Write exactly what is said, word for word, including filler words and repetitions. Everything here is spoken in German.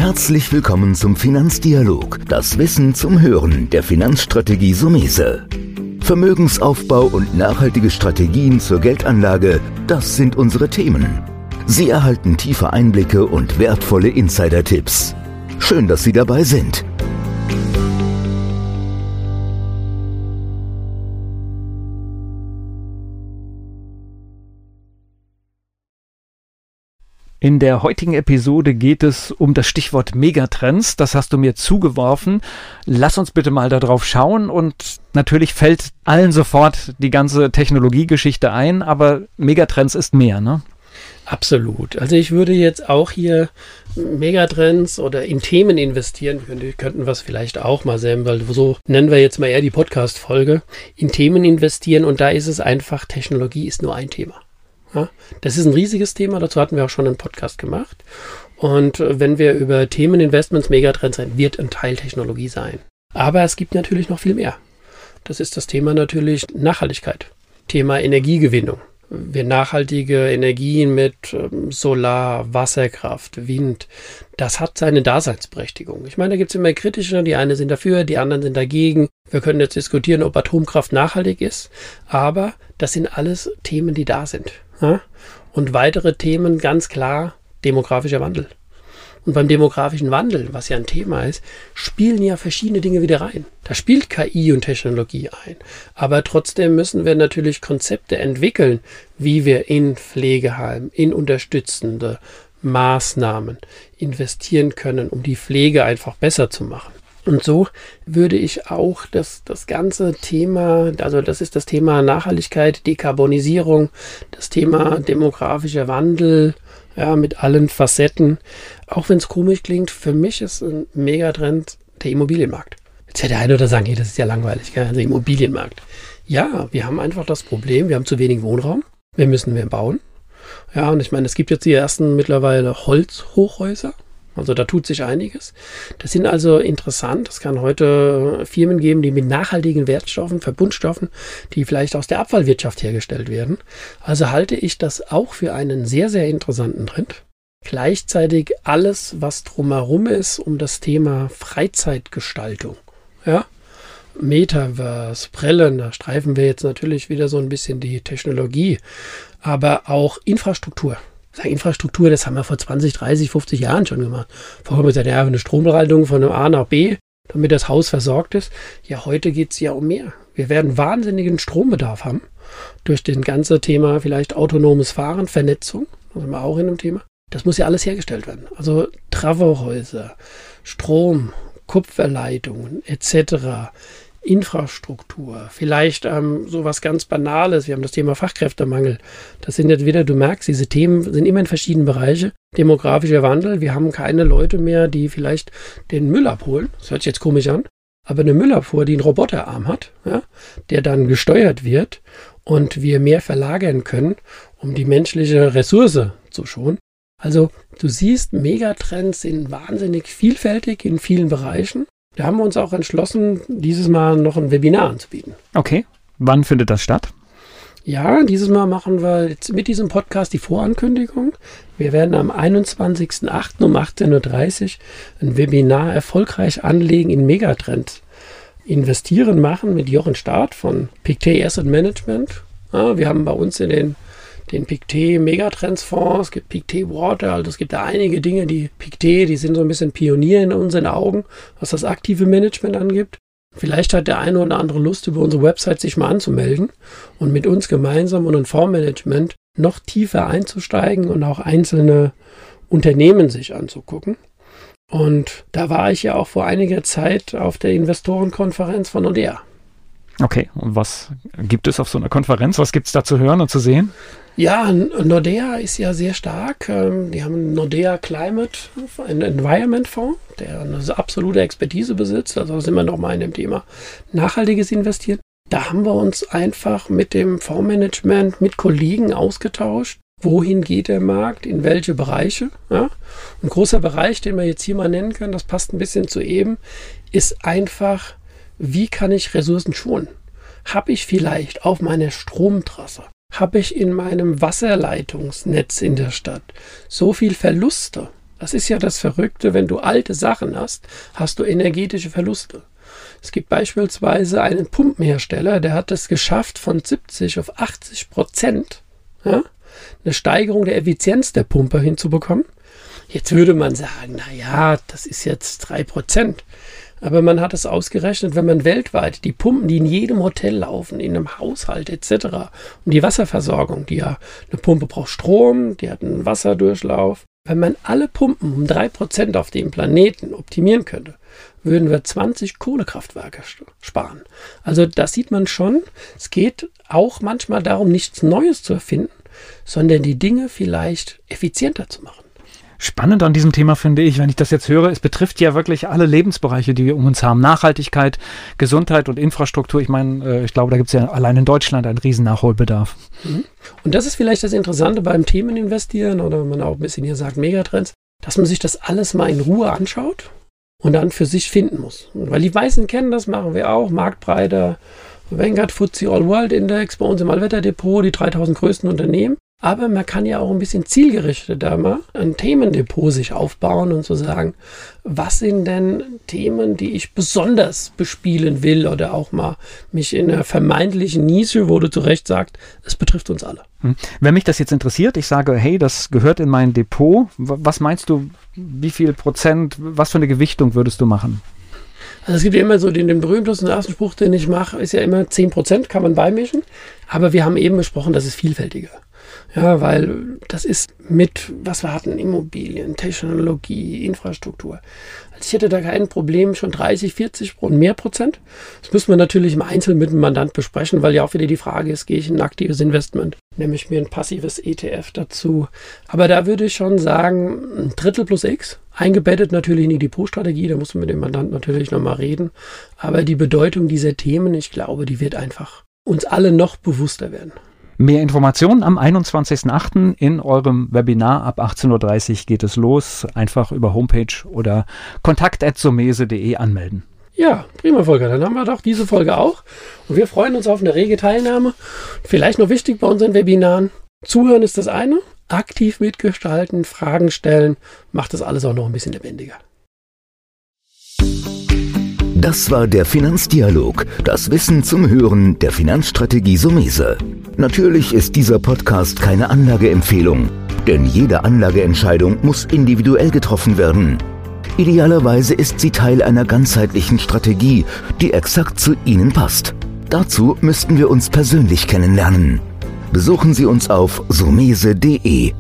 Herzlich willkommen zum Finanzdialog, das Wissen zum Hören der Finanzstrategie Sumese. Vermögensaufbau und nachhaltige Strategien zur Geldanlage, das sind unsere Themen. Sie erhalten tiefe Einblicke und wertvolle Insider-Tipps. Schön, dass Sie dabei sind. In der heutigen Episode geht es um das Stichwort Megatrends. Das hast du mir zugeworfen. Lass uns bitte mal darauf schauen und natürlich fällt allen sofort die ganze Technologiegeschichte ein, aber Megatrends ist mehr, ne? Absolut. Also ich würde jetzt auch hier Megatrends oder in Themen investieren. Wir könnten was vielleicht auch mal sehen, weil so nennen wir jetzt mal eher die Podcast-Folge. In Themen investieren und da ist es einfach, Technologie ist nur ein Thema. Ja, das ist ein riesiges Thema, dazu hatten wir auch schon einen Podcast gemacht. Und wenn wir über Themen, Investments, Megatrends reden, wird ein Teil Technologie sein. Aber es gibt natürlich noch viel mehr. Das ist das Thema natürlich Nachhaltigkeit, Thema Energiegewinnung. Wir nachhaltige Energien mit ähm, Solar, Wasserkraft, Wind, das hat seine Daseinsberechtigung. Ich meine, da gibt es immer kritische, die einen sind dafür, die anderen sind dagegen. Wir können jetzt diskutieren, ob Atomkraft nachhaltig ist, aber das sind alles Themen, die da sind. Ja? Und weitere Themen, ganz klar, demografischer Wandel. Und beim demografischen Wandel, was ja ein Thema ist, spielen ja verschiedene Dinge wieder rein. Da spielt K I und Technologie ein. Aber trotzdem müssen wir natürlich Konzepte entwickeln, wie wir in Pflegeheimen, in unterstützende Maßnahmen investieren können, um die Pflege einfach besser zu machen. Und so würde ich auch das, das ganze Thema, also das ist das Thema Nachhaltigkeit, Dekarbonisierung, das Thema demografischer Wandel, ja, mit allen Facetten. Auch wenn es komisch klingt, für mich ist ein Megatrend der Immobilienmarkt. Jetzt hätte der eine oder sagen, hey, das ist ja langweilig, gell? Also Immobilienmarkt. Ja, wir haben einfach das Problem, wir haben zu wenig Wohnraum, wir müssen mehr bauen. Ja, und ich meine, es gibt jetzt die ersten mittlerweile Holzhochhäuser. Also da tut sich einiges. Das sind also interessant. Es kann heute Firmen geben, die mit nachhaltigen Wertstoffen, Verbundstoffen, die vielleicht aus der Abfallwirtschaft hergestellt werden. Also halte ich das auch für einen sehr, sehr interessanten Trend. Gleichzeitig alles, was drumherum ist, um das Thema Freizeitgestaltung. Ja, Metaverse, Brillen, da streifen wir jetzt natürlich wieder so ein bisschen die Technologie, aber auch Infrastruktur. Infrastruktur, das haben wir vor zwanzig, dreißig, fünfzig Jahren schon gemacht. Vorher haben wir gesagt, ja, eine Stromleitung von A nach B, damit das Haus versorgt ist. Ja, heute geht es ja um mehr. Wir werden wahnsinnigen Strombedarf haben durch das ganze Thema vielleicht autonomes Fahren, Vernetzung, das sind wir auch in einem Thema. Das muss ja alles hergestellt werden. Also Travohäuser, Strom, Kupferleitungen et cetera, Infrastruktur, vielleicht ähm, so was ganz Banales. Wir haben das Thema Fachkräftemangel. Das sind jetzt wieder, du merkst, diese Themen sind immer in verschiedenen Bereichen. Demografischer Wandel, wir haben keine Leute mehr, die vielleicht den Müll abholen. Das hört sich jetzt komisch an. Aber eine Müllabfuhr, die einen Roboterarm hat, ja, der dann gesteuert wird und wir mehr verlagern können, um die menschliche Ressource zu schonen. Also du siehst, Megatrends sind wahnsinnig vielfältig in vielen Bereichen. Da haben wir uns auch entschlossen, dieses Mal noch ein Webinar anzubieten. Okay, wann findet das statt? Ja, dieses Mal machen wir jetzt mit diesem Podcast die Vorankündigung. Wir werden am einundzwanzigsten achten um achtzehn Uhr dreißig ein Webinar erfolgreich anlegen in Megatrends. Investieren machen mit Jochen Staat von Pictet Asset Management. Ja, wir haben bei uns in den den Pictet Megatrends Fonds, es gibt Pictet Water, also es gibt da einige Dinge, die Pictet, die sind so ein bisschen Pionier in unseren Augen, was das aktive Management angibt. Vielleicht hat der eine oder andere Lust, über unsere Website sich mal anzumelden und mit uns gemeinsam und ein Fondsmanagement noch tiefer einzusteigen und auch einzelne Unternehmen sich anzugucken. Und da war ich ja auch vor einiger Zeit auf der Investorenkonferenz von Nordea. Okay, und was gibt es auf so einer Konferenz? Was gibt es da zu hören und zu sehen? Ja, Nordea ist ja sehr stark. Die haben einen Nordea Climate, einen Environment Fonds, der eine absolute Expertise besitzt. Also sind wir nochmal in dem Thema nachhaltiges Investieren. Da haben wir uns einfach mit dem Fondsmanagement, mit Kollegen ausgetauscht. Wohin geht der Markt? In welche Bereiche? Ja? Ein großer Bereich, den wir jetzt hier mal nennen können, das passt ein bisschen zu eben, ist einfach, wie kann ich Ressourcen schonen? Habe ich vielleicht auf meiner Stromtrasse, habe ich in meinem Wasserleitungsnetz in der Stadt so viel Verluste, Das ist ja das Verrückte, wenn du alte Sachen hast, hast du energetische Verluste. Es gibt beispielsweise einen Pumpenhersteller, der hat es geschafft, von siebzig auf achtzig Prozent ja, eine Steigerung der Effizienz der Pumpe hinzubekommen. Jetzt würde man sagen, na ja, das ist jetzt drei Prozent. Aber man hat es ausgerechnet, wenn man weltweit die Pumpen, die in jedem Hotel laufen, in einem Haushalt et cetera, und die Wasserversorgung, die ja, eine Pumpe braucht Strom, die hat einen Wasserdurchlauf. Wenn man alle Pumpen um drei Prozent auf dem Planeten optimieren könnte, würden wir zwanzig Kohlekraftwerke sparen. Also das sieht man schon. Es geht auch manchmal darum, nichts Neues zu erfinden, sondern die Dinge vielleicht effizienter zu machen. Spannend an diesem Thema finde ich, wenn ich das jetzt höre, es betrifft ja wirklich alle Lebensbereiche, die wir um uns haben. Nachhaltigkeit, Gesundheit und Infrastruktur. Ich meine, ich glaube, da gibt es ja allein in Deutschland einen riesen Nachholbedarf. Und das ist vielleicht das Interessante beim Themeninvestieren oder wenn man auch ein bisschen hier sagt Megatrends, dass man sich das alles mal in Ruhe anschaut und dann für sich finden muss. Weil die meisten kennen das, machen wir auch, Marktbreite, Vanguard F T S E All World Index, bei uns im Allwetterdepot, die dreitausend größten Unternehmen. Aber man kann ja auch ein bisschen zielgerichteter mal ein Themendepot sich aufbauen und so sagen, was sind denn Themen, die ich besonders bespielen will oder auch mal mich in einer vermeintlichen Nische, wo du zu Recht sagst, es betrifft uns alle. Wenn mich das jetzt interessiert, ich sage, hey, das gehört in mein Depot, was meinst du, wie viel Prozent, was für eine Gewichtung würdest du machen? Also es gibt ja immer so den, den berühmtesten ersten Spruch, den ich mache, ist ja immer zehn Prozent kann man beimischen, aber wir haben eben besprochen, das ist vielfältiger. Ja, weil das ist mit, was wir hatten, Immobilien, Technologie, Infrastruktur. Also ich hätte da kein Problem, schon dreißig, vierzig und mehr Prozent. Das müssen wir natürlich im Einzelnen mit dem Mandant besprechen, weil ja auch wieder die Frage ist, gehe ich in ein aktives Investment, nehme ich mir ein passives E T F dazu. Aber da würde ich schon sagen, ein Drittel plus X, eingebettet natürlich in die Depotstrategie, da muss man mit dem Mandant natürlich nochmal reden. Aber die Bedeutung dieser Themen, ich glaube, die wird einfach uns alle noch bewusster werden. Mehr Informationen am einundzwanzigsten achten in eurem Webinar. Ab achtzehn Uhr dreißig geht es los. Einfach über Homepage oder kontakt at somese punkt de anmelden. Ja, prima, Volker. Dann haben wir doch diese Folge auch. Und wir freuen uns auf eine rege Teilnahme. Vielleicht noch wichtig bei unseren Webinaren. Zuhören ist das eine. Aktiv mitgestalten, Fragen stellen, macht das alles auch noch ein bisschen lebendiger. Das war der Finanzdialog, das Wissen zum Hören der Finanzstrategie Somese. Natürlich ist dieser Podcast keine Anlageempfehlung, denn jede Anlageentscheidung muss individuell getroffen werden. Idealerweise ist sie Teil einer ganzheitlichen Strategie, die exakt zu Ihnen passt. Dazu müssten wir uns persönlich kennenlernen. Besuchen Sie uns auf somese punkt de.